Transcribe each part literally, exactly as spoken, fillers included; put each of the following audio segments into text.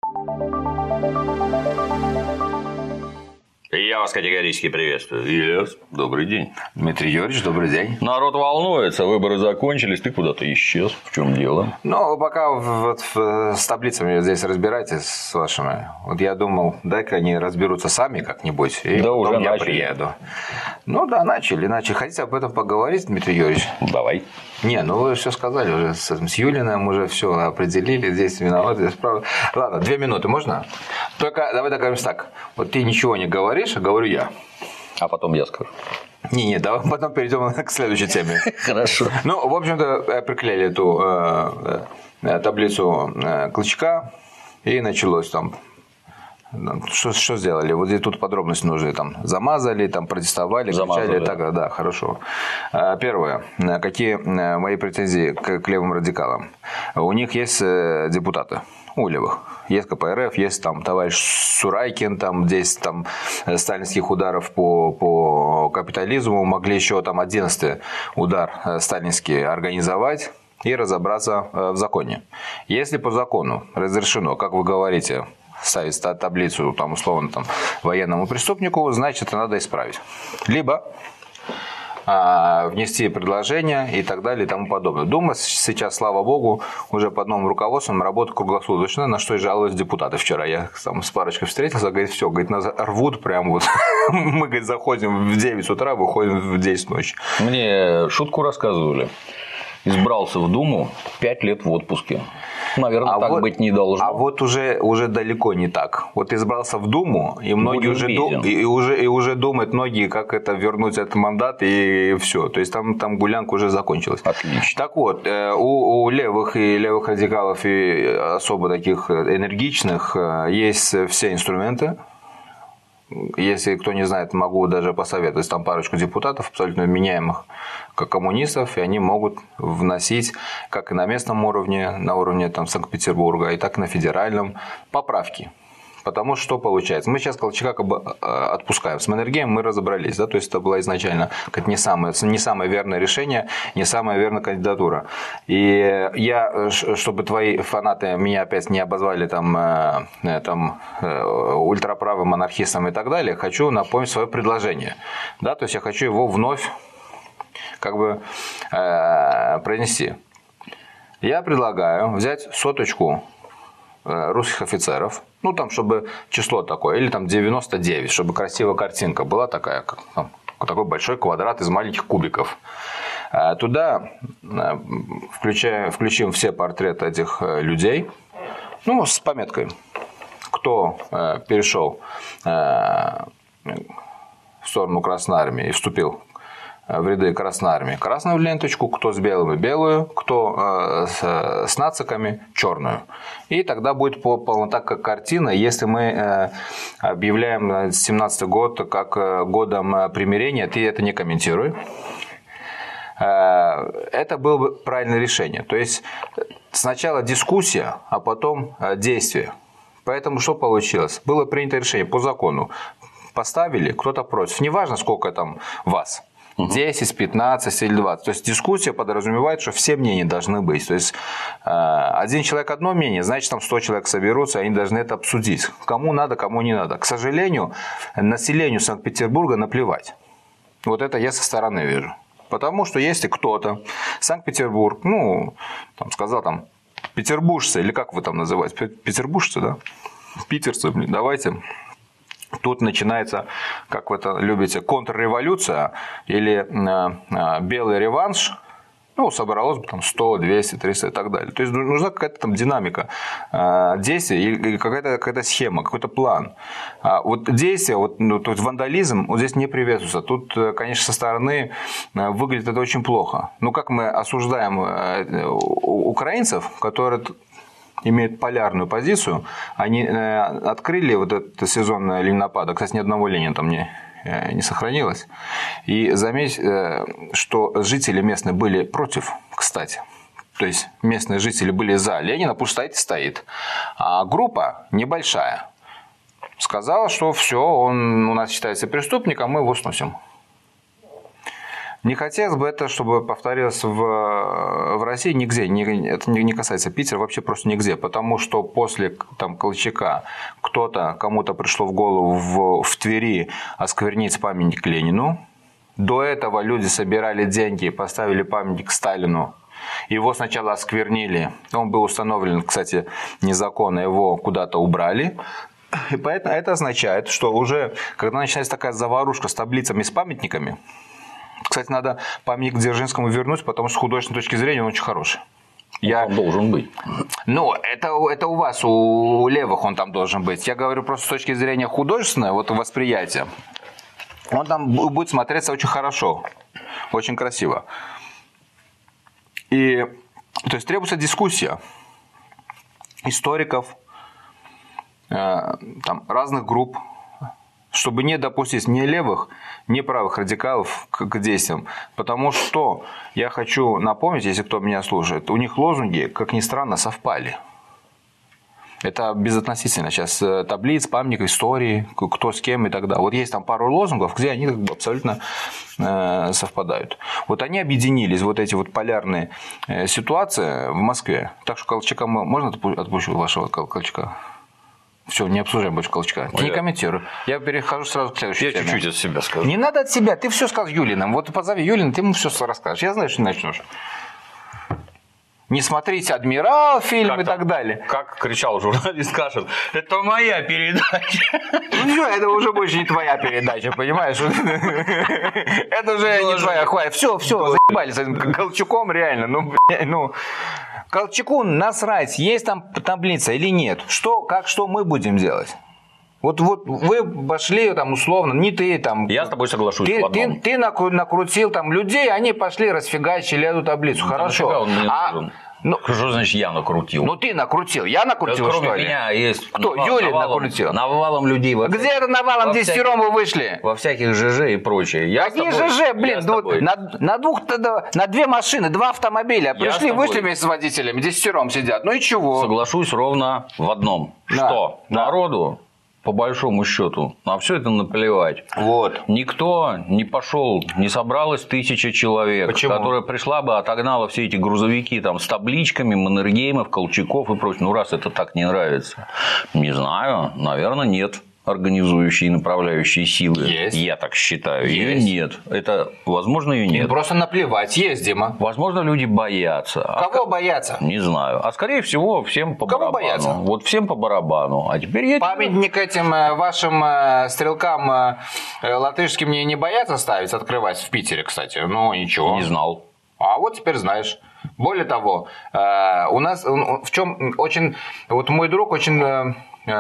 Я вас категорически приветствую. Ильяс, добрый день. Дмитрий Юрьевич, добрый день. Народ волнуется, выборы закончились, ты куда-то исчез. В чем дело? Ну, пока вот с таблицами здесь разбирайтесь с вашими. Вот я думал, дай-ка они разберутся сами как-нибудь, и да потом уже я начали. приеду. Ну да, начали, начали. Хотите об этом поговорить, Дмитрий Юрьевич? Давай. Не, ну вы все сказали уже, с, с Юлиным уже все определили, здесь виноват, здесь прав. Ладно, две минуты можно? Только давай договоримся так. Вот ты ничего не говоришь, а говорю я. А потом я скажу. Не-не, давай потом перейдем к следующей теме. Хорошо. Ну, в общем-то, приклеили эту э, таблицу э, Клычка, и началось там. Что, что сделали? Вот здесь тут подробности нужны. Там замазали, там протестовали, замазали, кричали. Так, да, хорошо. Первое. Какие мои претензии к, к левым радикалам? У них есть депутаты. У левых. Есть ка пэ эр эф, есть там товарищ Сурайкин, там десять там, сталинских ударов по, по капитализму. Могли еще там одиннадцатый удар сталинский организовать и разобраться в законе. Если по закону разрешено, как вы говорите, ставить таблицу, там, условно, там, военному преступнику, значит, это надо исправить. Либо а, внести предложение и так далее и тому подобное. Дума сейчас, слава богу, уже под новым руководством работает круглосуточно, на что и жалуются депутаты. Вчера я там с парочкой встретился, говорит, все, говорит, нас рвут прям вот. Мы, говорит, заходим в девять утра, выходим в десять ночи. Мне шутку рассказывали. Избрался в Думу, пять лет в отпуске. Наверное, а так вот, быть не должно. А вот уже, уже далеко не так. Вот избрался в Думу, и многие уже, ду, и, уже, и уже думают многие, как это вернуть этот мандат, и все. То есть там, там гулянка уже закончилась. Отлично. Так вот, у, у левых и левых радикалов, и особо таких энергичных, есть все инструменты. Если кто не знает, могу даже посоветовать там парочку депутатов, абсолютно вменяемых, как коммунистов, и они могут вносить как и на местном уровне, на уровне там, Санкт-Петербурга, и так и на федеральном поправки. Потому что что получается? Мы сейчас Колчака как бы отпускаем. С Маннергеймом мы разобрались. Да? То есть это было изначально как не, самое, не самое верное решение, не самая верная кандидатура. И я, чтобы твои фанаты меня опять не обозвали там, там, ультраправым монархистом и так далее, хочу напомнить свое предложение. Да? То есть я хочу его вновь как бы э, произнести. Я предлагаю взять соточку русских офицеров, ну там, чтобы число такое, или там девяносто девять, чтобы красивая картинка была такая, как там, такой большой квадрат из маленьких кубиков. Туда включаем, включим все портреты этих людей, ну, с пометкой, кто перешел в сторону Красной Армии и вступил в ряды Красной Армии красную ленточку, кто с белыми белую, кто с, с нациками черную. И тогда будет полнота как картина. Если мы объявляем семнадцатый год как годом примирения, ты это не комментируй. Это было бы правильное решение. То есть сначала дискуссия, а потом действие. Поэтому что получилось? Было принято решение по закону. Поставили, кто-то против. Неважно, сколько там вас. десять, пятнадцать или двадцать. То есть дискуссия подразумевает, что все мнения должны быть. То есть один человек одно мнение, значит там сто человек соберутся, они должны это обсудить. Кому надо, кому не надо. К сожалению, населению Санкт-Петербурга наплевать. Вот это я со стороны вижу. Потому что если кто-то, Санкт-Петербург, ну, там сказал там, петербуржцы, или как вы там называете, петербуржцы, да? Питерцы, блин, давайте. Тут начинается, как вы это любите, контрреволюция или э, белый реванш. Ну, собралось бы там сто, двести, триста и так далее. То есть нужна какая-то там динамика э, действий или какая-то, какая-то схема, какой-то план. А вот действия, вот, ну, то есть вандализм вот здесь не приветствуется. Тут, конечно, со стороны выглядит это очень плохо. Ну, как мы осуждаем э, украинцев, которые имеют полярную позицию, они э, открыли вот этот сезон ленинопада. Кстати, ни одного Ленина там не... не сохранилось. И заметь, что жители местные были против, кстати. То есть местные жители были за Ленина, пусть стоит и стоит. А группа небольшая сказала, что все, он у нас считается преступником, мы его сносим. Не хотелось бы это, чтобы повторилось в, в России нигде. Не, это не касается Питера, вообще просто нигде. Потому что после там, Колчака кто-то, кому-то пришло в голову в, в Твери осквернить памятник Ленину. До этого люди собирали деньги и поставили памятник Сталину. Его сначала осквернили. Он был установлен, кстати, незаконно. Его куда-то убрали. И поэтому это означает, что уже, когда начинается такая заварушка с таблицами, с памятниками, кстати, надо памятник Дзержинскому вернуть, потому что с художественной точки зрения он очень хороший. Я... Он должен быть. Ну, это, это у вас, у левых он там должен быть. Я говорю просто с точки зрения художественного вот, восприятия. Он там будет смотреться очень хорошо, очень красиво. И, то есть, требуется дискуссия историков, э, там, разных групп, чтобы не допустить ни левых, ни правых радикалов к, к действиям. Потому что, я хочу напомнить, если кто меня слушает, у них лозунги, как ни странно, совпали. Это безотносительно сейчас таблиц, памятник истории, кто с кем и так далее. Вот есть там пару лозунгов, где они как бы абсолютно э, совпадают. Вот они объединились, вот эти вот полярные э, ситуации в Москве. Так что Колчака можно отпущу вашего Колчака? Все, не обсуждаем больше Колчака. Ты не комментируй. Я перехожу сразу к следующей Я теме. чуть-чуть от себя скажу. Не надо от себя. Ты все сказал Юлиным. Вот позови Юлина, ты ему все расскажешь. Я знаю, что начнешь. Не смотрите «Адмирал» фильм как и так далее. Как кричал журналист Кашин, это моя передача. Ну все, это уже больше не твоя передача, понимаешь? Это уже не твоя, хватит. Все, все, заебали с этим Колчаком, реально. Ну, ну, Колчаку насрать, есть там таблица или нет. Что, как, что мы будем делать? Вот, вот вы пошли там условно, не ты там. Я с тобой соглашусь. Ты, ты, ты накрутил там людей, они пошли расфигачили эту таблицу. Ну, хорошо. Он мне а, нужен. Ну, что значит я накрутил? Ну ты накрутил, я накрутил, да, что кроме ли? меня есть. Кто? Навал, Юлин навалом, накрутил. Навалом людей. Где всяких, это навалом десятером вы вышли? Во всяких ЖЖ и прочее. Я Какие ЖЖ, блин? Ну, на, на, двух, на две машины, два автомобиля. Пришли, вышли вместе с водителями, десятером сидят. Ну и чего? Соглашусь ровно в одном. Да, что да. Народу, по большому счету, на все это наплевать. Вот. Никто не пошел, не собралось тысяча человек, Почему? Которая пришла бы, отогнала все эти грузовики там, с табличками, Маннергеймов, Колчаков и прочее. Ну, раз это так не нравится. Не знаю, наверное, нет. Организующие и направляющие силы. Есть. Я так считаю. Есть. Ее нет. Это, возможно, ее нет. Им просто наплевать. Есть, Дима. Возможно, люди боятся. Кого а боятся? Не знаю. А скорее всего, всем по Кого барабану. Боятся? Вот всем по барабану. А теперь я... Памятник этим вашим стрелкам латышским не, не боятся ставить, открывать в Питере, кстати. Ну, ничего. Не знал. А вот теперь знаешь. Более того, у нас в чем очень... Вот мой друг очень...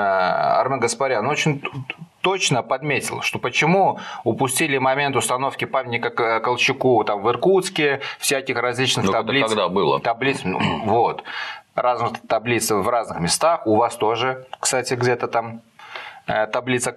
Армен Гаспарян очень точно подметил, что почему упустили момент установки памятника Колчаку там, в Иркутске, всяких различных Но таблиц. Это когда было? Таблиц, ну, вот. Разных таблиц в разных местах. У вас тоже, кстати, где-то там таблица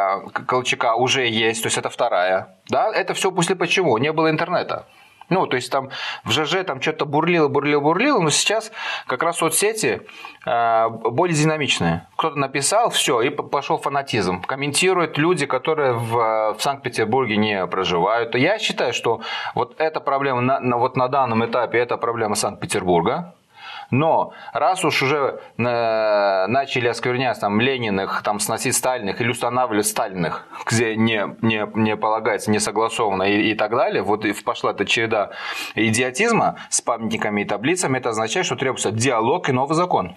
Колчака уже есть, то есть это вторая. Да, это все упустили почему? Не было интернета. Ну, то есть там в ЖЖ там что-то бурлило, бурлило, бурлило, но сейчас как раз соцсети э, более динамичные. Кто-то написал, все, и пошел фанатизм. Комментируют люди, которые в, в Санкт-Петербурге не проживают. Я считаю, что вот эта проблема на, на, вот на данном этапе, это проблема Санкт-Петербурга. Но раз уж уже начали осквернять там, Лениных, там, сносить Сталиных или устанавливать Сталиных, где не, не, не полагается, не согласовано и, и так далее, вот и пошла эта череда идиотизма с памятниками и таблицами, это означает, что требуется диалог и новый закон.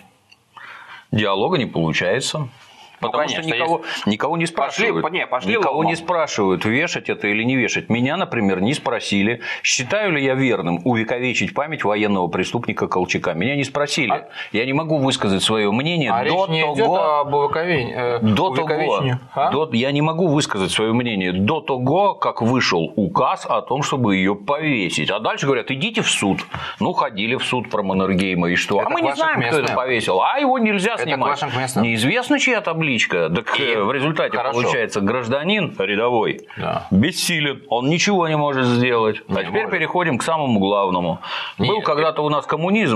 Диалога не получается. Потому ну, конечно, что никого, есть... никого не спрашивают. Пошли, не, пошли никого ломом. не спрашивают, вешать это или не вешать. Меня, например, не спросили, считаю ли я верным увековечить память военного преступника Колчака. Меня не спросили. А... Я не могу высказать свое мнение а до речь не того. Идет об увекове... э, до того. А? До... Я не могу высказать свое мнение до того, как вышел указ о том, чтобы ее повесить. А дальше говорят, идите в суд. Ну, ходили в суд про Маннергейма и что? Это а мы не знаем, местным. кто это повесил. А его нельзя это снимать. Неизвестно, чья таблица. Так и в результате хорошо. Получается гражданин рядовой да. бессилен, он ничего не может сделать. Не а теперь может. Переходим к самому главному. Нет, Был когда-то у нас коммунизм,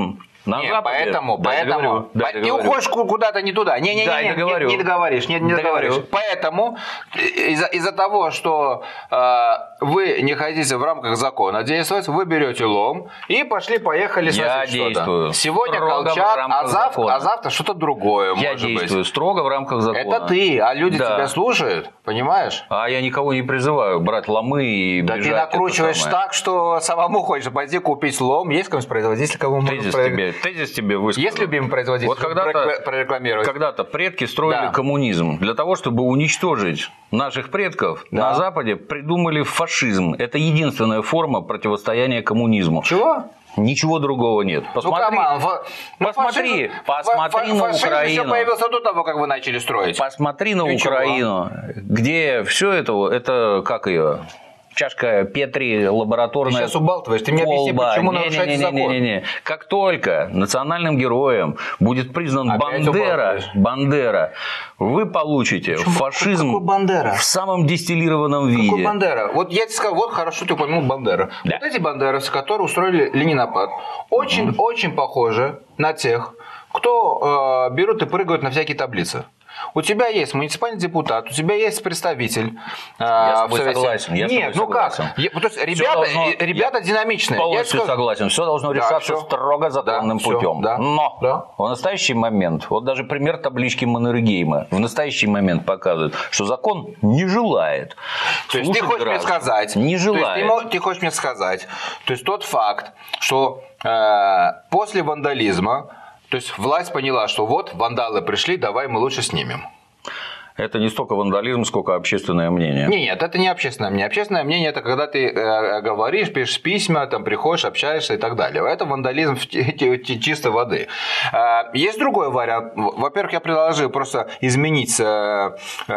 На Нет, Западе, поэтому, да, поэтому, договорю, да, ты договорю. уходишь куда-то не туда. Не, не, не, Да, не, договорю. не, не договоришь, не, не Договорю. договоришь. Поэтому из-за из-за того, что э, вы не хотите в рамках закона действовать, вы берете лом и пошли-поехали Я сносить действую что-то. Сегодня строго в Колчак, рамках а завтра, закона. а завтра что-то другое Я может действую быть. строго в рамках закона. Это ты, а люди Да. тебя слушают, понимаешь? А я никого не призываю брать ломы и Да бежать. ты накручиваешь это самое. так, что самому хочешь пойти купить лом. Есть какой-нибудь производитель, кого можно Тезис про- тебе, тезис тебе высказал. Есть любимый производитель? Вот когда-то, Про- прорекламировать. когда-то предки строили Да. коммунизм. Для того, чтобы уничтожить наших предков, Да. на Западе придумали фашизм. Это единственная форма противостояния коммунизму. Чего? Ничего другого нет. Посмотри, ну, камон, фа- ну, посмотри, фашизм- посмотри фа- на фашизм Украину. еще появился до того, как вы начали строить. Посмотри на И чего? Украину, где все это, это как ее, чашка Петри, Ты лабораторная сейчас убалтываешь. Ты мне объясни, колба. почему Не, нарушается не, не, закон. не, не, не. Как только национальным героем будет признан Опять Бандера, убалтываешь. Бандера, вы получите Почему? фашизм Какой Бандера? в самом дистиллированном виде. Какой Бандера? Вот я тебе сказал, вот хорошо ты упомянул Бандера. Да. Вот эти бандеровцы, которые устроили ленинопад, очень-очень похожи на тех, кто э, берут и прыгают на всякие таблицы. У тебя есть муниципальный депутат, у тебя есть представитель. э, Я с тобой в Совете. согласен, я с Нет, тобой ну как? согласен. Я- то есть Всё ребята, должно- э, ребята я динамичные. Я Полностью скажу- согласен. Все должно Да, решаться всё. строго законным Да, всё, путем. да, Но да. в настоящий момент, вот даже пример таблички Маннергейма, в настоящий момент показывает, что закон не желает. То есть ты слушать хочешь мне граждан. сказать, Не то желает. есть ты, мо- ты хочешь мне сказать, то есть тот факт, что э, после вандализма, то есть власть поняла, что вот вандалы пришли, давай мы лучше снимем. Это не столько вандализм, сколько общественное мнение. Не, нет, это не общественное мнение. Общественное мнение – это когда ты э, говоришь, пишешь письма, там, приходишь, общаешься и так далее. Это вандализм в ти- ти- ти- чистой воды. Э, есть другой вариант. Во-первых, я предложил просто изменить э,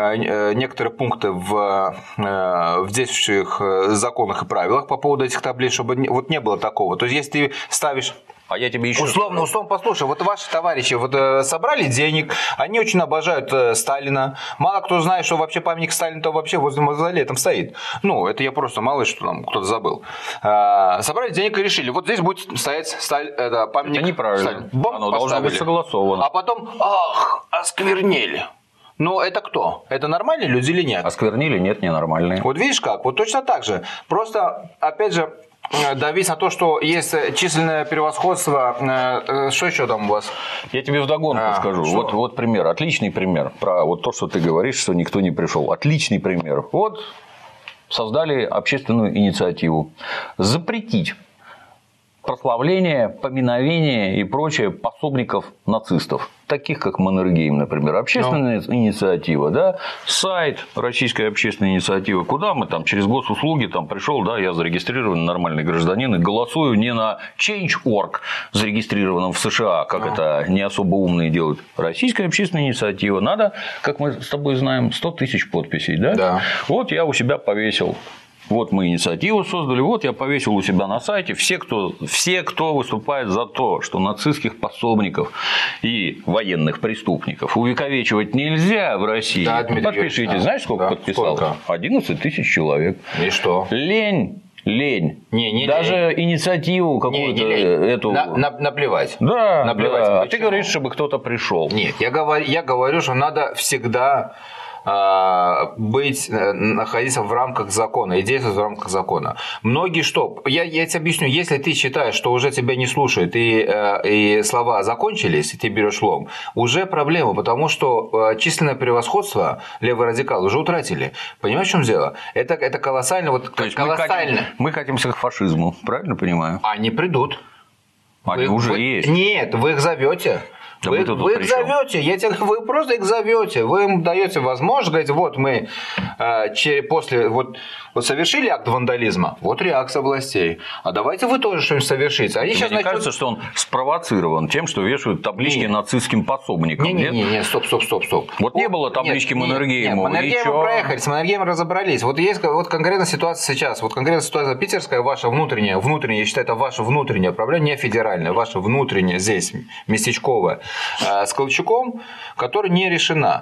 э, некоторые пункты в, э, в действующих э, законах и правилах по поводу этих таблиц, чтобы не- вот не было такого. То есть, если ты ставишь… А я тебе еще Условно, условно, послушай, вот ваши товарищи вот, э, собрали денег, они очень обожают э, Сталина. Мало кто знает, что вообще памятник Сталина-то вообще возле мавзолея там стоит. Ну, это я просто мало ли что там кто-то забыл. А, собрали денег и решили, вот здесь будет стоять Сталь, это, памятник Это неправильно. Сталину. Бомб Оно должно поставили. быть согласовано. А потом, ах, осквернели. Ну, это кто? Это нормальные люди или нет? Осквернили? Нет, ненормальные. Вот видишь как? Вот точно так же. Просто, опять же, давить на то, что есть численное превосходство. э, Что еще там у вас? Я тебе вдогонку А, скажу. что? Вот, вот пример, отличный пример. Про вот то, что ты говоришь, что никто не пришел. Отличный пример. Вот создали общественную инициативу. Запретить прославление, поминовение и прочее пособников нацистов, таких как Маннергейм, например. Общественная Ну. инициатива, да, сайт Российской общественной инициативы, куда мы там через госуслуги там пришел, да, я зарегистрированный нормальный гражданин и голосую не на Change точка орг, зарегистрированном в США, как Ну. это не особо умные делают. Российская общественная инициатива, надо, как мы с тобой знаем, сто тысяч подписей, да? Да. Вот я у себя повесил. Вот мы инициативу создали, вот я повесил у себя на сайте. Все кто, все, кто выступает за то, что нацистских пособников и военных преступников увековечивать нельзя в России, Да, Дмитрий подпишите. Юрьевич, да. Знаешь, сколько Да. подписал? Сколько? одиннадцать тысяч человек. И что? Лень. Лень. Не, не Даже инициативу Не, какую-то не лень. эту. На- на- наплевать. Да, наплевать. да. А ты Почему? говоришь, чтобы кто-то пришел. Нет, я говорю, я говорю, что надо всегда а, быть, э, находиться в рамках закона и действовать в рамках закона. Многие что? Я, я тебе объясню, если ты считаешь, что уже тебя не слушают и, э, и слова закончились, и ты берешь лом, уже проблема, потому что э, численное превосходство левые радикалы уже утратили. Понимаешь, в чем дело? Это, это колоссально, вот То есть мы, колоссально. катим, мы катимся к фашизму, правильно понимаю? Они придут. Они Вы- уже вы- есть. Нет, вы их зовете. Да вы, мы тут вы их при чём? зовете, я тебе, вы просто их зовете, вы им даете возможность, говорите, вот мы э, че- после вот, вот совершили акт вандализма, вот реакция властей, а давайте вы тоже что-нибудь совершите. Они Тебе сейчас не кажется, что он спровоцирован тем, что вешают таблички Не. нацистским пособникам? Не, не, нет? не, не, стоп, стоп, стоп, стоп. Вот не О, было таблички нет, нет, Маннергейма, Нет, Маннергейма и чё? проехали, с Маннергеймом разобрались. Вот есть вот конкретная ситуация сейчас. Вот конкретная ситуация питерская, ваша внутренняя, внутренняя, я считаю, это ваше внутреннее проблема, не федеральное, ваше внутреннее здесь, местечковое, э, с Колчаком, которая не решена.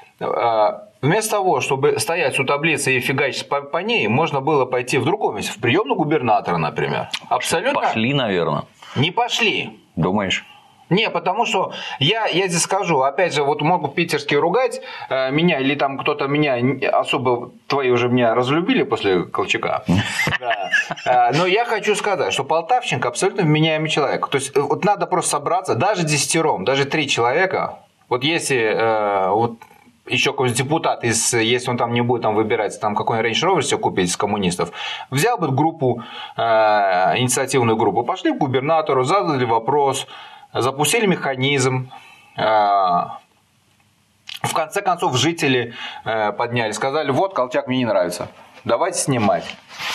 Э, Вместо того, чтобы стоять у таблицы и фигачить по, по ней, можно было пойти в другом месте, в приемную губернатора, например. Абсолютно Пошли, наверное. не пошли. Думаешь? Не, потому что я, я здесь скажу, опять же, вот могут питерские ругать э, меня, или там кто-то меня, особо твои уже меня разлюбили после Колчака. Но я хочу сказать, что Полтавченко абсолютно вменяемый человек. То есть вот надо просто собраться, даже десятером, даже три человека, вот если вот еще какой-нибудь депутат, из, если он там не будет там выбирать, там какой-нибудь Range Rover себе купить из коммунистов, взял бы группу, э, инициативную группу, пошли к губернатору, задали вопрос, запустили механизм, э, в конце концов жители э, подняли, сказали, вот Колчак мне не нравится, давайте снимать.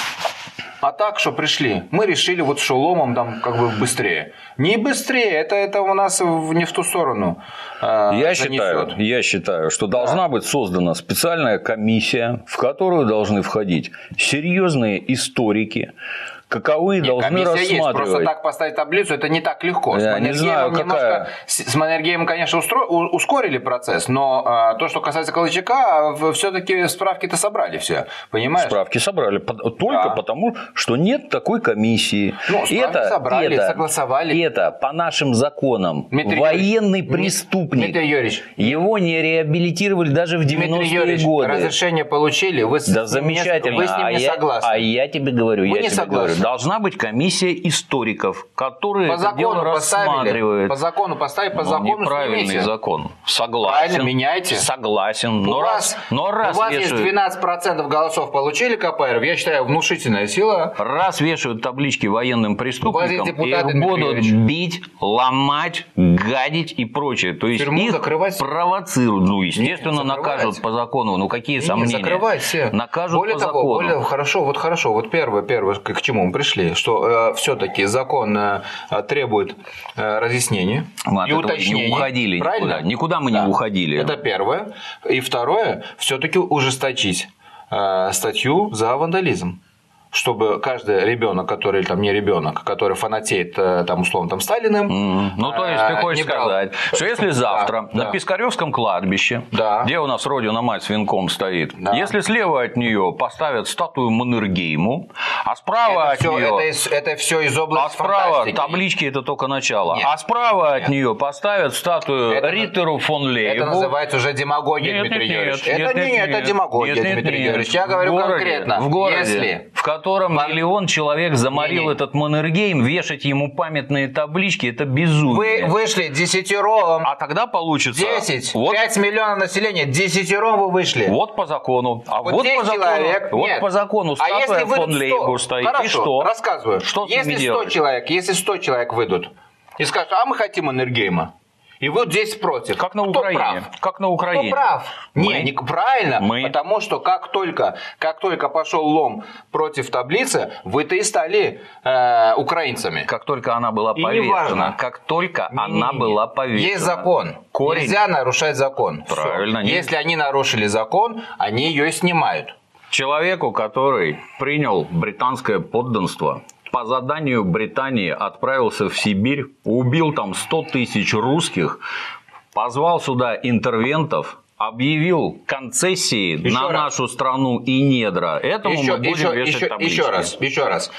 А так, что пришли, мы решили вот с шеломом там как бы быстрее. Не быстрее, это, это у нас не в ту сторону э, я считаю, я считаю, что должна да. быть создана специальная комиссия, в которую должны входить серьезные историки, каковы Нет, должны рассматривать. Есть. Просто так поставить таблицу, это не так легко. Я с не знаю, какая... С Маннергеймом, конечно, устро... ускорили процесс, но а, то, что касается Колчака, все-таки справки-то собрали все, понимаешь? Справки собрали, только да. потому, что нет такой комиссии. Ну, справки это, собрали, это, согласовали. Это по нашим законам Дмитрий военный Юрьевич, преступник. Дмитрий Юрьевич. Его не реабилитировали даже в девяностые годы. Разрешение получили, вы, да, замечательно. Вы с ним а не я, согласны. А я тебе говорю, вы я не тебе согласны. говорю. Должна быть комиссия историков, которые по это закону дело рассматривают. По закону поставить, по но закону неправильный снимите. закон. Согласен. Правильно, меняйте. Согласен. Но у раз, вас, но раз у вас вешают... есть двенадцать процентов голосов получили КПРФ, я считаю, внушительная сила. Раз вешают таблички военным преступникам, депутаты, их будут бить, ломать, гадить и прочее. То есть Тюрьму их закрывать? провоцируют. Ну, естественно, Нет, накажут по закону. Ну, какие Нет, сомнения? Закрывать все. Накажут более по того, закону. Более, хорошо, вот хорошо, вот первое, первое, к чему мы пришли, что э, все-таки закон э, требует э, разъяснений мы и уточнений. Не уходили правильно? Никуда. Никуда мы да. не уходили. Это первое. И второе, все-таки ужесточить э, статью за вандализм. Чтобы каждый ребенок, который там не ребенок, который фанатеет там условно там Сталиным, mm-hmm. ну то есть ты хочешь сказать, что если завтра да, на да. Пискаревском кладбище, да. где у нас Родина мать с венком стоит, да. если слева от нее поставят статую Маннергейму, а справа это от все, нее, это, из, это все из области а справа фантастики. таблички это только начало, Нет. а справа Нет. от нее поставят статую это, Риттеру фон Лейбу. Это называется уже демагогия, нет, Дмитрий нет, Юрьевич. Нет, это нет, не нет, это демагогия, нет, нет, Дмитрий нет. Юрьевич. Я говорю в городе, конкретно. В городе, если в котором Пар... миллион человек заморил не, не. этот Маннергейм, вешать ему памятные таблички, это безумие. Вы вышли десятером. А тогда получится... десять. Вот, пять миллионов населения, десятером вы вышли. Вот по закону. А вот, вот по закону, человек, вот нет. по закону а статуя фон Лейбу стоит. Хорошо, и что? Рассказываю. Что с если ними сто делать? человек, если сто человек выйдут и скажут, а мы хотим Маннергейма. И вот здесь против. Как на Кто Украине. прав? Как на Украине. Кто прав? Мы. Не, не правильно. Мы. Потому что как только, как только пошел лом против таблицы, вы-то и стали э, украинцами. Как только она была И повешена. Как только не, она не, не. была повешена. Есть закон. Корень. Нельзя нарушать закон. Правильно. Все. Если они нарушили закон, они ее и снимают. Человеку, который принял британское подданство, по заданию Британии отправился в Сибирь, убил там сто тысяч русских, позвал сюда интервентов, объявил концессии еще на раз. нашу страну и недра. Этому еще, мы будем еще, вешать еще, таблички. Еще раз, еще раз.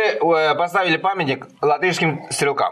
Вы поставили памятник латышским стрелкам,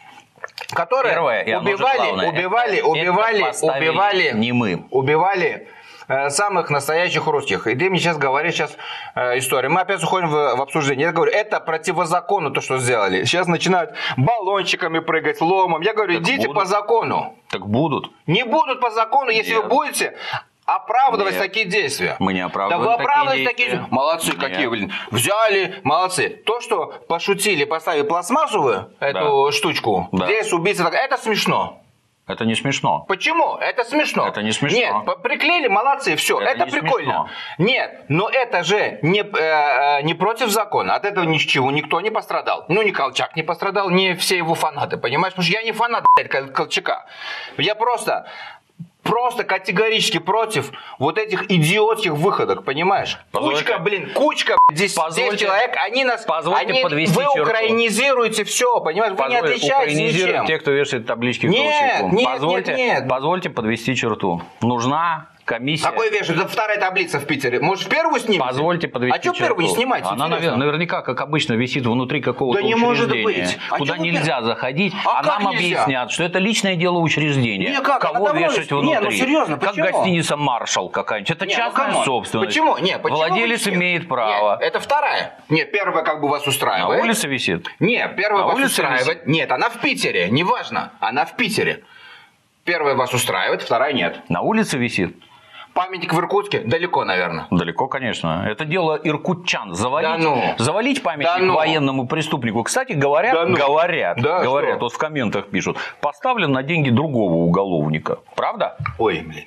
которые Первое, убивали, убивали, это, убивали, это убивали, не мы. убивали самых настоящих русских. И ты мне сейчас говоришь сейчас э, историю. Мы опять уходим в, в обсуждение. Я говорю, это противозаконно то, что сделали. Сейчас начинают баллончиками прыгать, ломом. Я говорю, так идите будут. по закону. Так будут. Не будут по закону, если Нет. вы будете оправдывать Нет. такие действия. Мы не оправдываем да вы оправдываете такие такие действия. Молодцы Нет. какие, блин. Взяли, молодцы. То, что пошутили, поставили пластмассовую эту да. штучку, да. здесь убийца, это смешно. Это не смешно. Почему? Это смешно. Это не смешно. Нет, приклеили, молодцы, все, это, это прикольно. Смешно. Нет, но это же не, э, не против закона. От этого ничего, никто не пострадал. Ну, ни Колчак не пострадал, ни все его фанаты, понимаешь? Потому что я не фанат, блядь, Колчака. Я просто... Просто категорически против вот этих идиотских выходок, понимаешь? Позвольте, кучка, блин, кучка, десять человек, они нас, они, вы черту. украинизируете все, понимаешь? Вы Позволь, не отличаетесь ничем. Те, кто вешает таблички нет, Колчаку. Нет, позвольте, нет, нет. Позвольте подвести черту. Нужна комиссия... Какой вешают? Это вторая таблица в Питере. Может, первую снимете? Позвольте подвести А что первую не снимаете? Она, интересно? наверняка, как обычно, висит внутри какого-то Да не учреждения, может быть. А куда чё вы нельзя пер- заходить, А а, как нам нельзя? объяснят, что это личное дело учреждения. Не, как? Кого Она давно вешать есть. внутри? Не, ну серьезно, как почему? гостиница «Маршал» какая-нибудь. Это Не, ну, частная камон. собственность. Почему? Не, почему Владелец вы- имеет право. Нет, это вторая. Нет, первая как бы вас На устраивает. улице висит. Нет, первая На вас улице устраивает. Нет, она в Питере, неважно. Она в Питере. Первая вас устраивает, вторая нет. На улице висит. Памятник в Иркутске далеко, наверное. Далеко, конечно. Это дело иркутчан. Завалить, Да ну. завалить памятник Да ну. военному преступнику. Кстати, говорят, Да ну. говорят, Да, говорят, что? вот в комментах пишут, поставлен на деньги другого уголовника. Правда? Ой, блин.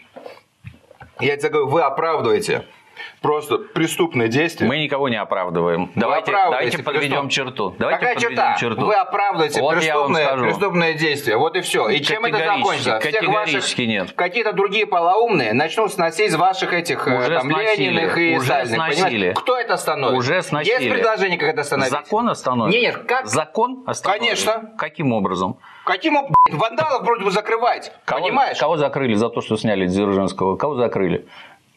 Я тебе говорю, вы оправдываете просто преступное действие. Мы никого не оправдываем. Вы Давайте, оправдываете давайте подведем преступ- черту. Давайте Какая подведем черта? черту. Вы оправдываете Вот я вам преступное, скажу. преступное действие. Вот и все. И чем это Категорически, закончится? Всех категорически ваших- нет. Какие-то другие полоумные начнут сносить с ваших этих э, Уже там, сносили, Лениных и уже Сталиных. сносили. Понимаете? Кто это остановит? Уже сносили. Есть предложение, как это остановить? Закон остановит? Нет, как? Закон остановит? Конечно. Каким образом? Каким об- вандалов вроде бы закрывать? Кого, Понимаешь? Кого закрыли за то, что сняли Дзержинского? Кого закрыли?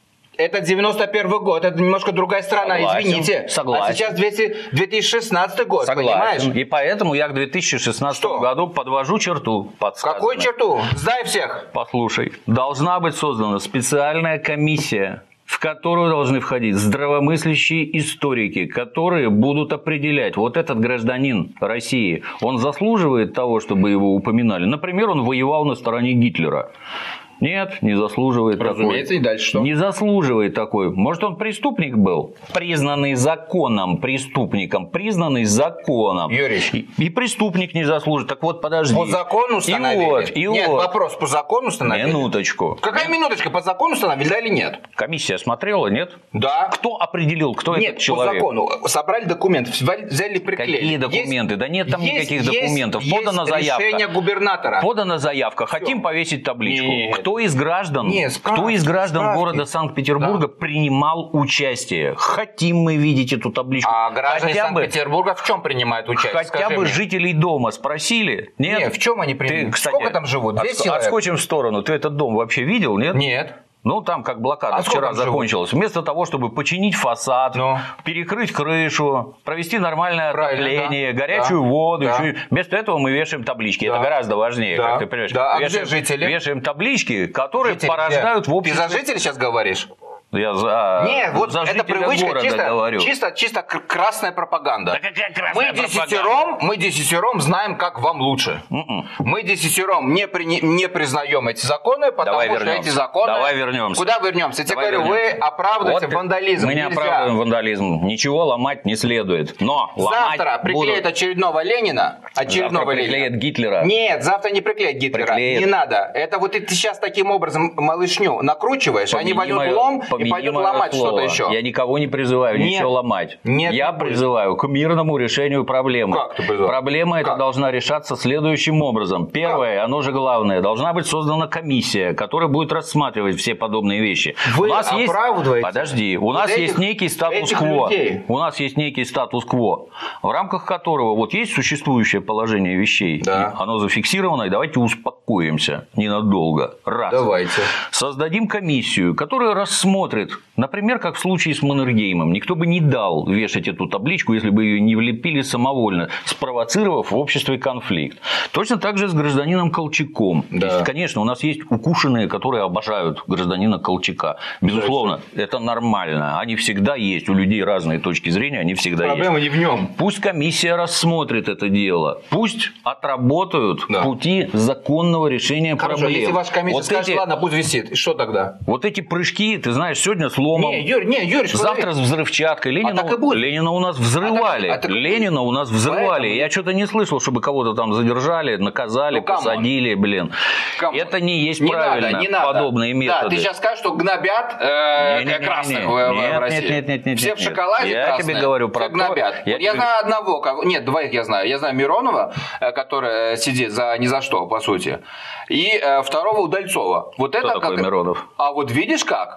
Это девяносто первый год, это немножко другая страна, Согласен, извините. согласен. А сейчас две тысячи шестнадцатый год, понимаешь? Согласен. И поэтому я к две тысячи шестнадцатому Что? году подвожу черту под сказанное. Какую черту? Сдай всех. Послушай, должна быть создана специальная комиссия, в которую должны входить здравомыслящие историки, которые будут определять, вот этот гражданин России, он заслуживает того, чтобы его упоминали. Например, он воевал на стороне Гитлера. Нет, не заслуживает Разумеется, такой. и дальше что? Не заслуживает такой. Может, он преступник был? Признанный законом преступником. Признанный законом. Юрич. И, и преступник не заслужит. Так вот, подожди. По закону установили? И вот, и Нет, вот. вопрос, по закону установили? Минуточку. Какая минуточка? По закону установили, да или нет? Комиссия смотрела, нет? Да. Кто определил, кто Нет, этот человек? по закону. Собрали документы, взяли, приклеили. Какие документы? Есть, да нет там есть, никаких есть, документов. Есть Подана заявка. решение губернатора. Подана заявка. Хотим повесить табличку. Нет. Кто из граждан, Нет, кто справки, из граждан справки. города Санкт-Петербурга принимал участие? Хотим мы видеть эту табличку. А граждане Хотя бы- Санкт-Петербурга в чем принимают участие? Хотя Скажи бы мне. жителей дома спросили? Нет? Нет, в чем они Ты, принимают? кстати, Сколько там живут? двести отск- человек? Отскочим в сторону. Ты этот дом вообще видел, нет? Нет. Ну, там как блокада А сколько вчера там живут? закончилась. Вместо того, чтобы починить фасад, Ну? перекрыть крышу, провести нормальное Правильно, отопление, да. горячую Да. воду, Да. еще и- вместо этого мы вешаем таблички. Да. Это гораздо важнее, Да. как ты понимаешь. Да. А где вешаем, жители? вешаем таблички, которые Жители, порождают где? в обществе... Ты за жителей сейчас говоришь? Я за, Нет, вот за это жителя привычка города чисто, говорю. чисто, чисто к- красная пропаганда. Да какая красная мы пропаганда? десятером, мы десятером знаем, как вам лучше. М-м. Мы десятером не, при, не признаем эти законы, потому Давай что вернемся. эти законы... Давай вернемся. Куда вернемся? Я тебе Давай говорю, вернемся. вы оправдываете Вот вандализм. Мы не Нельзя. оправдываем вандализм. Ничего ломать не следует. Но Завтра ломать приклеят будут. очередного Ленина. Очередного Завтра Ленина. приклеят Гитлера. Нет, завтра не приклеят Гитлера. Приклеят. Не надо. Это вот ты, ты сейчас таким образом малышню накручиваешь, они Помяни возьмут моё- лом и помяни пойдут моё ломать слово. что-то еще. Я никого не призываю Нет. ничего ломать. Нет, Я не будет. призываю к мирному решению проблемы. Как ты призываешь? Проблема эта Как? должна решаться следующим образом. Первое, оно же главное, должна быть создана комиссия, которая будет рассматривать все подобные вещи. Вы у нас есть... оправдываете Подожди, у вот нас этих- есть некий этих статус-кво. людей. У нас есть некий статус-кво, в рамках которого вот есть существующее положение вещей, Да. и оно зафиксировано, и давайте успокоимся ненадолго. Раз. Давайте. Создадим комиссию, которая рассмотрит, например, как в случае с Маннергеймом. Никто бы не дал вешать эту табличку, если бы ее не влепили самовольно, спровоцировав в обществе конфликт. Точно так же с гражданином Колчаком. Да. Есть, конечно, у нас есть укушенные, которые обожают гражданина Колчака. Безусловно, это нормально. Они всегда есть. У людей разные точки зрения, они всегда Проблема есть. не в нем. Пусть комиссия рассмотрит это дело. Пусть отработают Да. пути законного решения Хорошо, проблем. если ваша комиссия Вот скажет, эти- ладно, пусть висит, и что тогда? Вот эти прыжки, ты знаешь, сегодня с ломом, Не, Юрий, не, Юрий, завтра с взрывчаткой. Ленина, так и будет. Ленина у нас взрывали. А так- а так- Ленина у нас взрывали. Поэтому- Я что-то не слышал, чтобы кого-то там задержали, наказали, Ну, камон. посадили, блин. Камон. Это не есть Не правильно. надо, не надо. Подобные методы. Да, ты сейчас скажешь, что гнобят э, Не-не-не-не. красных в, в Нет, России. нет, нет, нет, нет, Все нет, в шоколаде я красные, тебе говорю все про то- гнобят. я Вот я тебе- знаю одного, кого- нет, двоих я знаю. Я знаю Миронова, э, который э, сидит за ни за что, по сути. И э, второго Удальцова. Вот Кто это такой как... Миронов? А вот видишь как? А ты мне говоришь,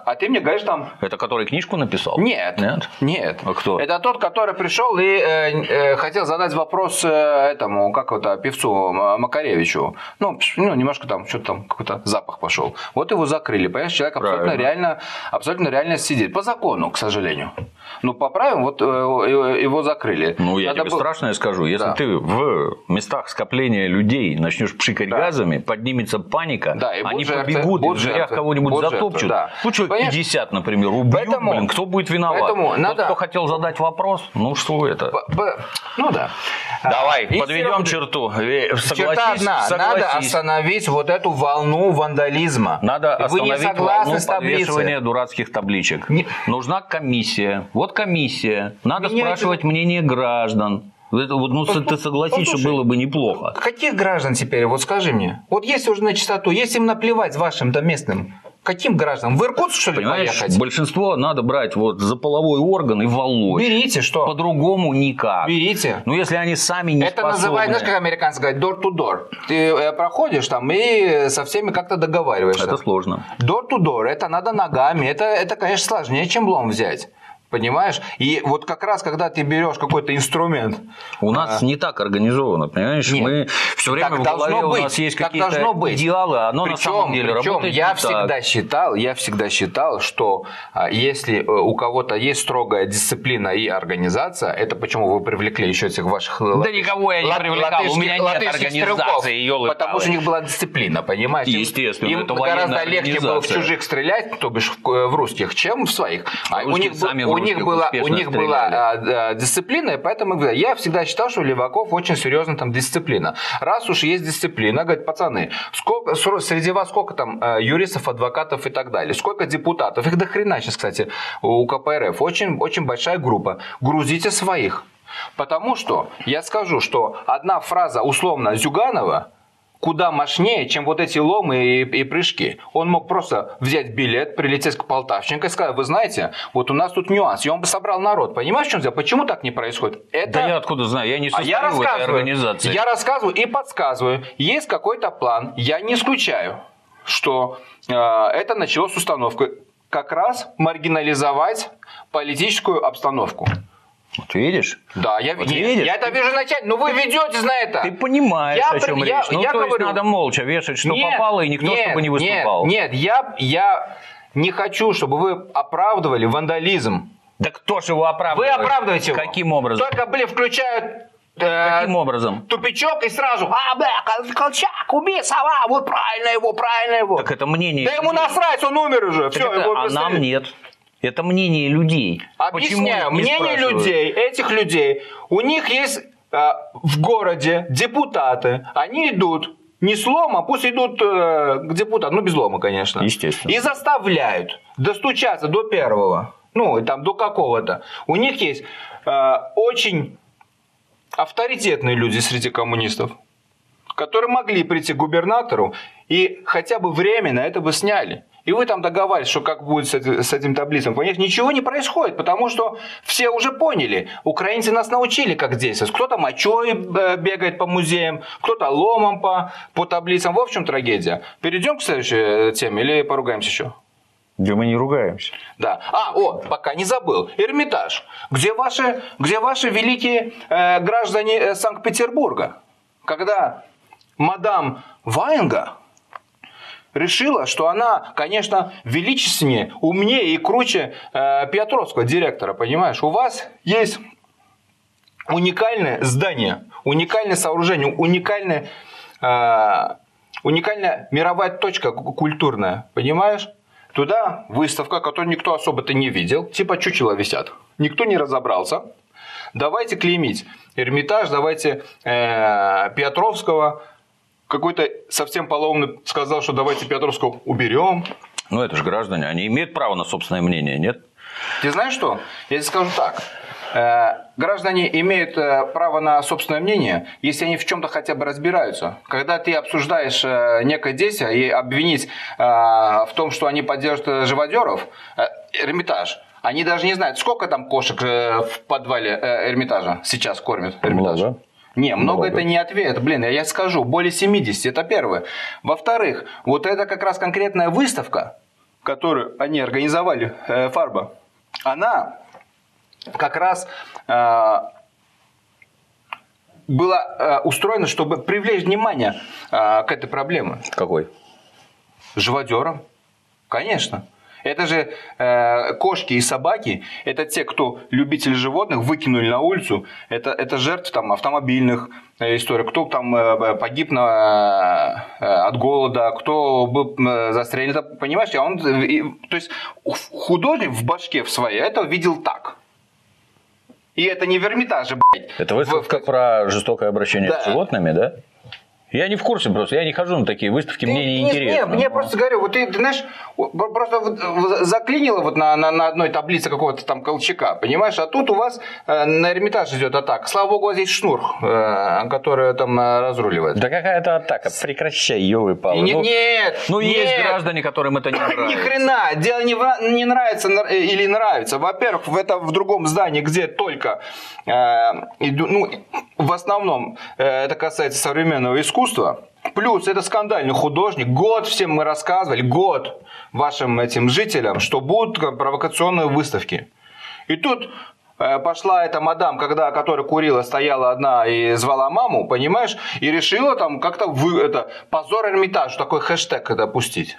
говоришь, там... Это который книжку написал? Нет. Нет? Нет. А кто? Это тот, который пришел и э, э, хотел задать вопрос э, этому, как это, певцу Макаревичу. Ну, ну, немножко там, что-то там, какой-то запах пошел. Вот его закрыли. Понимаешь, человек абсолютно реально, абсолютно реально сидит. По закону, к сожалению. Ну, поправим, вот э, его закрыли. Ну, я Надо тебе был... страшное скажу. Если да. ты в местах скопления людей начнешь пшикать да. газами, поднимется паника, да, они жертвы, побегут, в дверях жертвы, кого-нибудь затопчут. Жертвы, да. Ну, человек Понимаешь? пятьдесят, например, убьют, Поэтому, блин, кто будет виноват? Поэтому надо... Тот, кто хотел задать вопрос, ну, что это? Б- б- ну, да. Давай, И подведем все... черту. Согласись, Черта одна. согласись. Надо остановить вот эту волну вандализма. Надо Вы остановить не согласны волну с таблицей? подвешивания дурацких табличек. Не... Нужна комиссия. Вот комиссия. Надо Меня спрашивать это... мнение граждан. Это, вот, ну, ты согласись, что было бы неплохо. Каких граждан теперь? Вот скажи мне. Вот если уже на чистоту, если им наплевать вашим-то местным, каким гражданам? В Иркутск, что ли, понимаешь, поехать? Большинство надо брать вот за половой орган и волочь. Берите, что? По-другому никак. Берите. Ну, если они сами не Это способны. называется, знаешь, как американцы говорят, door to door. Ты проходишь там и со всеми как-то договариваешься. Это сложно. Door to door, это надо ногами. Это, это, конечно, сложнее, чем лом взять. Понимаешь? И вот как раз, когда ты берешь какой-то инструмент... У нас а... не так организовано, понимаешь? Нет. Мы все время в голове быть. у нас есть так какие-то идеалы, а оно причем, на самом деле причем работает я не всегда так. считал, я всегда считал, что а, если у кого-то есть строгая дисциплина и организация, это почему вы привлекли еще этих ваших... Да латыш... никого я не привлекал, у меня нет организации, ёлы-палы. Потому что у них была дисциплина, понимаешь? Естественно, им это гораздо легче было в чужих стрелять, то бишь в русских, чем в своих. А у них, у них была... У них была а, дисциплина, и поэтому я всегда считал, что у леваков очень серьезная там дисциплина. Раз уж есть дисциплина, говорят, пацаны, сколько, среди вас сколько там юристов, адвокатов и так далее, сколько депутатов, их до хрена сейчас, кстати, у ка пэ эр эф, очень, очень большая группа, грузите своих. Потому что я скажу, что одна фраза условно Зюганова куда мощнее, чем вот эти ломы и, и прыжки. Он мог просто взять билет, прилететь к Полтавченко и сказать, вы знаете, вот у нас тут нюанс. И он бы собрал народ. Понимаешь, в чем дело? Почему так не происходит? Это... Да я откуда знаю? Я не состою а я в этой организации. Я рассказываю и подсказываю. Есть какой-то план. Я не исключаю, что э, это началось с установкой как раз маргинализовать политическую обстановку. Вот видишь? Да, я, вот я, видишь? я это вижу начать, но вы ведетесь на это. Ты понимаешь, я, о чем я, речь. Ну, я то говорю, есть надо молча вешать, что нет, попало, и никто, нет, чтобы не выступал. Нет, нет, я, я не хочу, чтобы вы оправдывали вандализм. Да кто же его оправдывает? Вы оправдываете его. Каким образом? Только, блин, включают... Каким образом? Тупичок и сразу, а, бля, Колчак, убей, сова, вот правильно его, правильно его. Так это мнение. Да ему насрать, он умер уже. Так все, это, его а нам нет. Это мнение людей. Объясняю, мнение людей, этих людей, у них есть э, в городе депутаты, они идут не с лома, пусть идут э, к депутату, ну без лома, конечно. Естественно. И заставляют достучаться до первого, ну и там до какого-то. У них есть э, очень авторитетные люди среди коммунистов, которые могли прийти к губернатору и хотя бы временно это бы сняли. И вы там договаривались, что как будет с этим, с этим таблицем. Понимаете, ничего не происходит, потому что все уже поняли. Украинцы нас научили, как действовать. Кто-то мочой бегает по музеям, кто-то ломом по, по таблицам. В общем, трагедия. Перейдем к следующей теме или поругаемся еще? Да мы не ругаемся. Да. А, о, пока не забыл. Эрмитаж. Где ваши, где ваши великие э, граждане Санкт-Петербурга? Когда мадам Ваенга решила, что она, конечно, величественнее, умнее и круче э, Петровского директора, понимаешь? У вас есть уникальное здание, уникальное сооружение, уникальное, э, уникальная мировая точка культурная, понимаешь? Туда выставка, которую никто особо-то не видел, типа чучела висят. Никто не разобрался. Давайте клеймить Эрмитаж, давайте э, Петровского. Какой-то совсем полоумный сказал, что давайте Петровского уберем. Ну, это же граждане, они имеют право на собственное мнение, нет? Ты знаешь что? Я тебе скажу так. Э, граждане имеют э, право на собственное мнение, если они в чем-то хотя бы разбираются. Когда ты обсуждаешь э, некое действие и обвинить э, в том, что они поддерживают живодеров, э, Эрмитаж, они даже не знают, сколько там кошек э, в подвале э, Эрмитажа сейчас кормят. Эрмитаж. Много. Не, много, много это много. не ответ. Блин, я скажу, более семидесяти, это первое. Во-вторых, вот это как раз конкретная выставка, которую они организовали, э, Фарба, она как раз э, была э, устроена, чтобы привлечь внимание э, к этой проблеме. Какой? Живодерам. Конечно. Это же э, кошки и собаки, это те, кто любители животных, выкинули на улицу. Это, это жертвы там, автомобильных э, историй. Кто там э, погиб на, э, от голода, кто был э, застрелен. Понимаешь, он, э, то есть художник в башке в своей это видел так. И это не в Эрмитаже, блядь. Это выставка в... про жестокое обращение да. с животными, да? Я не в курсе просто, я не хожу на такие выставки, ты, мне не интересно. Нет, мне просто говорю, вот ты, ты знаешь, просто вот заклинило вот на, на, на одной таблице какого-то там Колчака, понимаешь, а тут у вас э, на Эрмитаж идет атака. Слава богу, здесь Шнур, э, который там э, разруливает. Да какая-то атака, прекращай, ёлы-палы. Не, ну, нет, ну нет. Есть граждане, которым это не нравится. Ни хрена, дело не, в, не нравится или нравится. Во-первых, в, это, в другом здании, где только, э, иду, ну, в основном э, это касается современного искусства, плюс это скандальный художник. Год всем мы рассказывали, год вашим этим жителям, что будут провокационные выставки. И тут э, пошла эта мадам, когда, которая курила, стояла одна и звала маму, понимаешь, и решила там как-то вы, это, позор Эрмитаж, такой хэштег это пустить.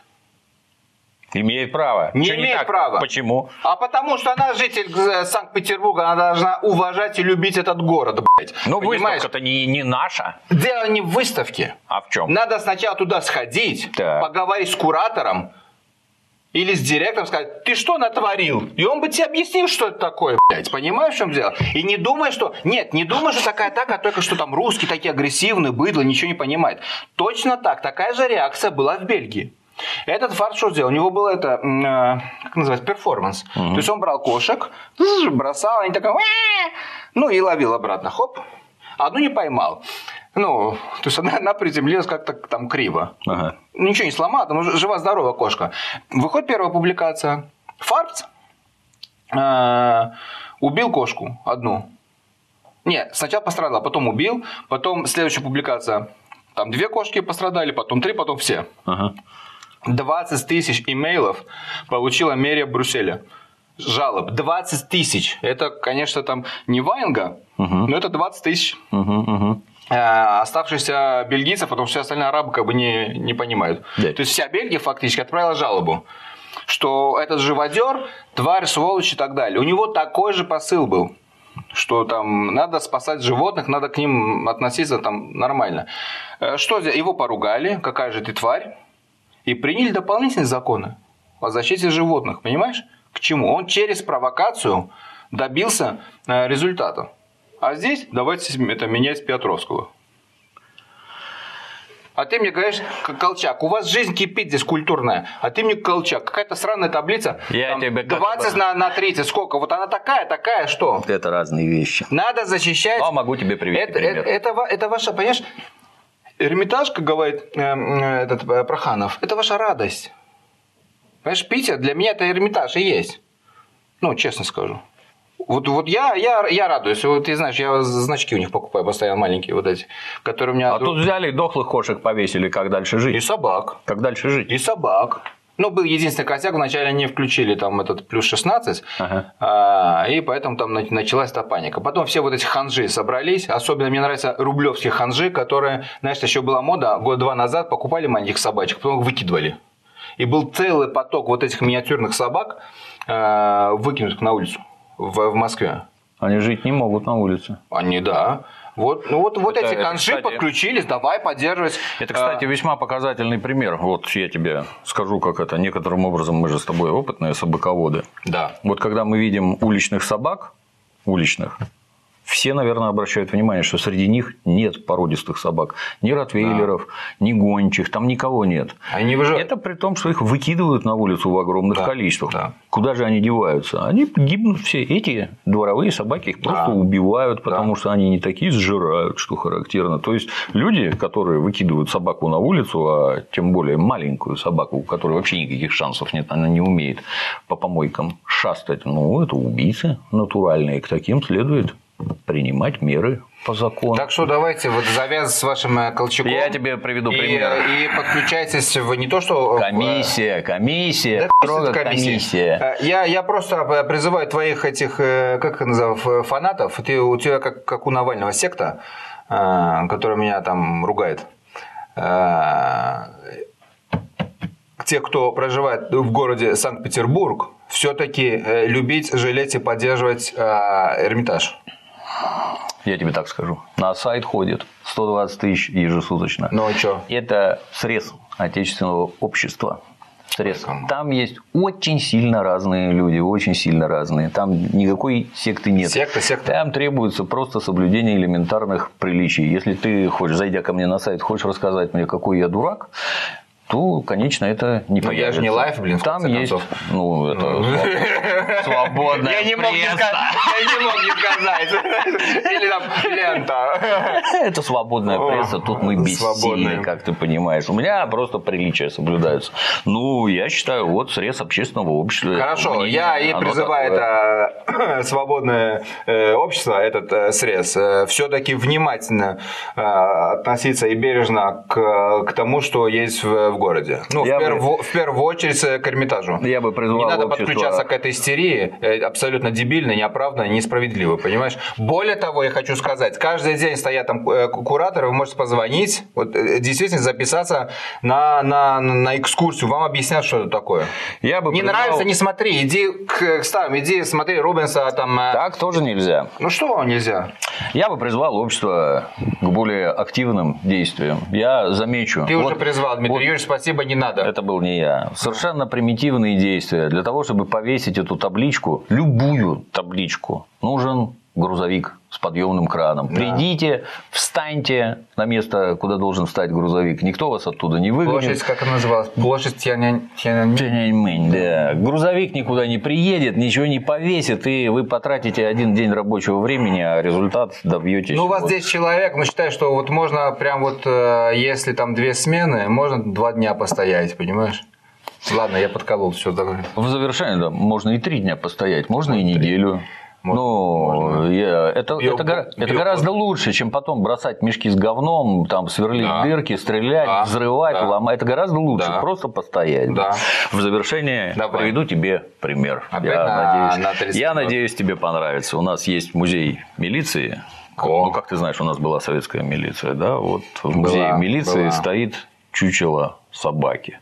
Имеет право. Не Что имеет не права. Почему? А потому что она житель Санкт-Петербурга, она должна уважать и любить этот город, блядь. Ну, выставка-то не, не наша. Дело не в выставке. А в чем? Надо сначала туда сходить, так. поговорить с куратором или с директором, сказать, ты что натворил? И он бы тебе объяснил, что это такое, блядь. Понимаешь, в чем дело? И не думай, что... Нет, не думай, что такая атака, только что там русские такие агрессивные, быдло, ничего не понимает. Точно так, такая же реакция была в Бельгии. Этот фарт что сделал? У него был это, как называется, перформанс. Mm-hmm. То есть он брал кошек, бросал, они такие, ну и ловил обратно, хоп. Одну не поймал. Ну, то есть она, она приземлилась как-то там криво. Ага. Ничего не сломала, там жива-здоровая кошка. Выходит первая публикация. Фарт э, убил кошку одну. Нет, сначала пострадал, потом убил. Потом следующая публикация. Там две кошки пострадали, потом три, потом все. Ага. двадцать тысяч имейлов получила мэрия Брюсселя. Жалоб. двадцать тысяч. Это, конечно, там не Ваенга, угу. но это двадцать тысяч. Угу, угу. А, оставшиеся бельгийцев, потому что все остальные арабы как бы не, не понимают. Да. То есть вся Бельгия фактически отправила жалобу, что этот живодер, тварь, сволочь и так далее. У него такой же посыл был, что там надо спасать животных, надо к ним относиться там нормально. Что его поругали, какая же ты тварь, и приняли дополнительные законы о защите животных, понимаешь? К чему? Он через провокацию добился результата. А здесь давайте это менять Петровского. А ты мне говоришь, Колчак, у вас жизнь кипит здесь культурная, а ты мне Колчак, какая-то странная таблица, Я тебе двадцать на, на тридцать, сколько? Вот она такая, такая, что? Это разные вещи. Надо защищать. А могу тебе привести это, пример. Это, это, это ваша, понимаешь, Эрмитаж, как говорит э, этот э, Проханов, это ваша радость. Понимаешь, Питер для меня это Эрмитаж и есть. Ну, честно скажу. Вот, вот я, я, я радуюсь. Вот ты знаешь, я значки у них покупаю постоянно маленькие вот эти, которые у меня... А тут взяли дохлых кошек повесили, как дальше жить. И собак. Как дальше жить. И собак. Ну, был единственный косяк, вначале они включили там этот плюс шестнадцать, ага. а, и поэтому там началась эта паника. Потом все вот эти ханжи собрались, особенно мне нравятся рублевские ханжи, которые, знаешь, еще была мода, год два назад покупали маленьких собачек, потом их выкидывали. И был целый поток вот этих миниатюрных собак э, выкинутых на улицу в, в Москве. Они жить не могут на улице. Они, да. Вот, ну вот, вот это, эти это, ханжи кстати, подключились, давай поддерживать. Это, кстати, весьма показательный пример. Вот я тебе скажу, как это. Некоторым образом мы же с тобой опытные собаководы. Да. Вот когда мы видим уличных собак, уличных, все, наверное, обращают внимание, что среди них нет породистых собак. Ни ротвейлеров, да. ни гончих, там никого нет. Они выживают. Это при том, что их выкидывают на улицу в огромных да. количествах. Да. Куда же они деваются? Они гибнут все. Эти дворовые собаки их просто да. убивают, потому да. что они не такие, сжирают, что характерно. То есть люди, которые выкидывают собаку на улицу, а тем более маленькую собаку, у которой вообще никаких шансов нет, она не умеет по помойкам шастать, ну, это убийцы натуральные. К таким следует принимать меры по закону. Так что давайте вот завяз с вашим Колчаком. Я тебе приведу и, пример. И подключайтесь в не то, что... Комиссия, комиссия, да, строго комиссия. комиссия. Я, я просто призываю твоих этих, как их называют, фанатов. Ты, у тебя, как, как у Навального, секта, которая меня там ругает. Те, кто проживает в городе Санкт-Петербург, все-таки любить, жалеть и поддерживать Эрмитаж. Я тебе так скажу. На сайт ходит сто двадцать тысяч ежесуточно. Ну и что? Это срез отечественного общества. Срез. Там есть очень сильно разные люди, очень сильно разные. Там никакой секты нет. Секта, секта. Там требуется просто соблюдение элементарных приличий. Если ты хочешь, зайдя ко мне на сайт, хочешь рассказать мне, какой я дурак, то, конечно, это не появится. Ну, я же не лайф, блин, в там есть, ну, это свободная я не мог не пресса. Я не мог не сказать. Или там лента. Это свободная пресса, тут мы бессильны, как ты понимаешь. У меня просто приличия соблюдаются. Ну, я считаю, вот срез общественного общества. Хорошо, мнение, я и призываю это свободное общество, этот срез, все-таки внимательно относиться и бережно к, к тому, что есть в, в городе. Ну, в, перв... бы... в первую очередь к Эрмитажу. Я бы призвал Не надо общество... подключаться к этой истерии, абсолютно дебильно, неоправданно, несправедливо, понимаешь? Более того, я хочу сказать, каждый день стоят там кураторы, вы можете позвонить, вот, действительно записаться на, на, на экскурсию, вам объяснят, что это такое. Я бы не призвал... нравится, не смотри, иди к ставам, иди смотри Рубенса там. Так тоже нельзя. Ну что нельзя? Я бы призвал общество к более активным действиям. Я замечу. Ты вот, уже призвал, Дмитрий вот, Юрьевич, спасибо, не надо. Это был не я. Совершенно примитивные действия. Для того, чтобы повесить эту табличку, любую табличку, нужен грузовик с подъемным краном. Да. Придите, встаньте на место, куда должен встать грузовик. Никто вас оттуда не выгонит. Площадь, как она называлась? Площадь Тяньаньмэнь. Да. Грузовик никуда не приедет, ничего не повесит, и вы потратите один день рабочего времени, а результат добьетесь. Ну, у вас вот. здесь человек, ну, считай, что вот можно прям вот, если там две смены, можно два дня постоять, понимаешь? Ладно, я подколол все такое. В завершение, да, можно и три дня постоять, можно и неделю. Ну, это, Био, это, гора, био, это гораздо лучше, чем потом бросать мешки с говном, там, сверлить да. дырки, стрелять, да. взрывать, да. ломать. Это гораздо лучше, да. просто постоять. Да. В завершение Давай. приведу тебе пример. Опять я, на, надеюсь, на я надеюсь, тебе понравится. У нас есть музей милиции. О. Ну, как ты знаешь, у нас была советская милиция, да? Вот в музее была, милиции была. стоит чучело собаки.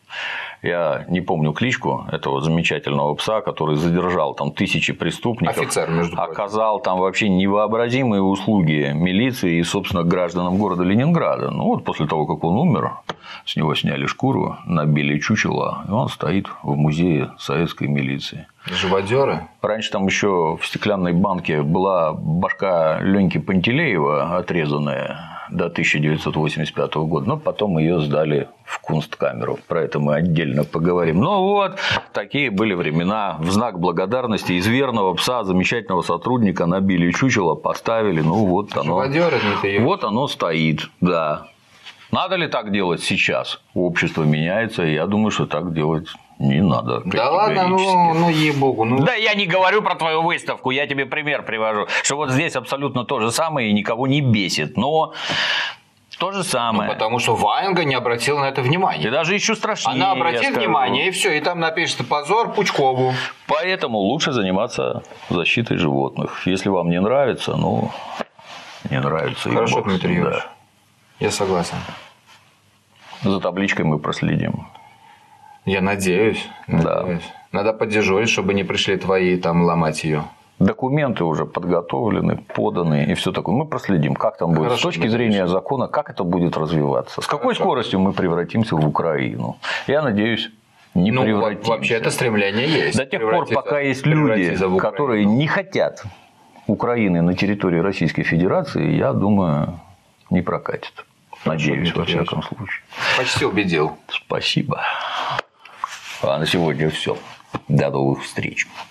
Я не помню кличку этого замечательного пса, который задержал там тысячи преступников. Офицер, между прочим. Оказал там вообще невообразимые услуги милиции и, собственно, гражданам города Ленинграда. Ну, вот после того, как он умер, с него сняли шкуру, набили чучело, и он стоит в музее советской милиции. Живодеры? Раньше там еще в стеклянной банке была башка Леньки Пантелеева отрезанная до тысяча девятьсот восемьдесят пятого года, но потом ее сдали в Кунсткамеру. Про это мы отдельно поговорим. Ну вот, такие были времена. В знак благодарности из верного пса, замечательного сотрудника набили чучело, поставили. Ну вот оно. Живодеры, вот оно стоит, да. Надо ли так делать сейчас? Общество меняется, и я думаю, что так делать не надо. Да ладно, ну, ну ей-богу. Ну... Да я не говорю про твою выставку, я тебе пример привожу, что вот здесь абсолютно то же самое и никого не бесит, но то же самое. Ну, потому что Ваенга не обратила на это внимания. И даже еще страшнее. Она обратит внимание, и все, и там напишется позор Пучкову. Поэтому лучше заниматься защитой животных. Если вам не нравится, ну, не нравится. Хорошо, Дмитрий Юрьевич. Да. Я согласен. За табличкой мы проследим. Я надеюсь. надеюсь. Да. Надо поддежурить, чтобы не пришли твои там ломать ее. Документы уже подготовлены, поданы и все такое. Мы проследим, как там будет. Хорошо, с точки зрения закона, как это будет развиваться. С какой Хорошо. скоростью мы превратимся в Украину. Я надеюсь, не ну, превратимся. Вообще это стремление есть. До тех пор, пока есть люди, которые не хотят Украины на территории Российской Федерации, я думаю, не прокатит. Надеюсь, во всяком случае. Почти убедил. Спасибо. А на сегодня все. До новых встреч.